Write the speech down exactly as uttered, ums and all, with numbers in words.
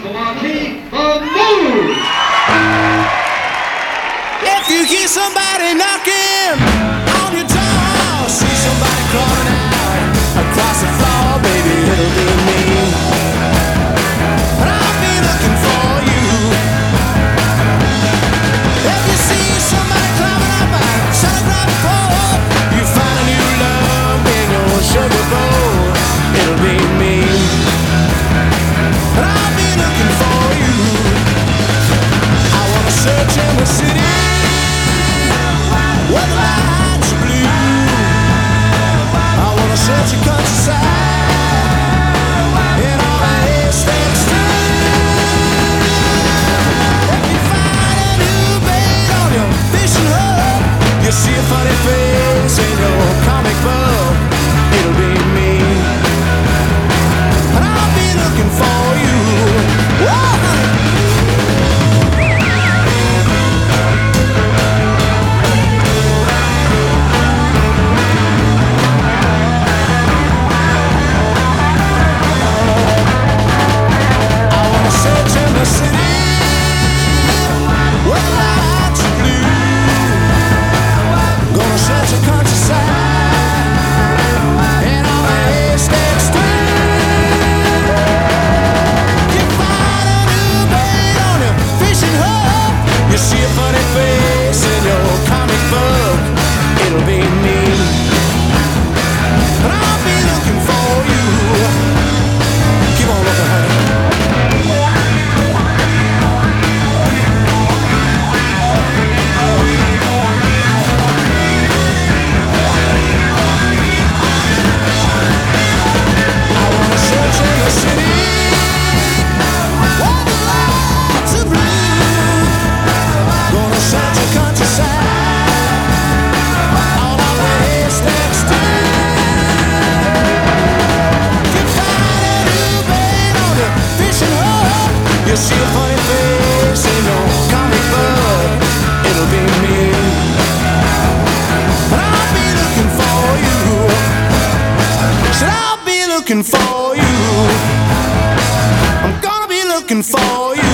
Milwaukee, the Move! If you hear somebody knocking on your door, see somebody crawling out across the floor, baby, it'll be me. And I'll be looking for you. If you see somebody climbing up a telegraph pole, you find a new love in your sugar bowl, it'll be me. And I'll be looking for you. I wanna search in the city where the lights are blue. I wanna search the countryside in all the haystacks too. If you find a new bait on your fishing hook, you see a funny face in your comic book, it'll be me. And I'll be looking for you. Whoa, honey. You see a funny face in your comic book, it'll be me. And I'll be looking for you. Keep on looking, honey. I wanna search in the city where the lights are blue. Gonna search the countryside, all of the haystacks too. You find a new bait on the fishing hook, you see a funny face in your comic book, it'll be me. And I'll be looking for you. Said I'll be looking for you. I'm gonna be looking for you.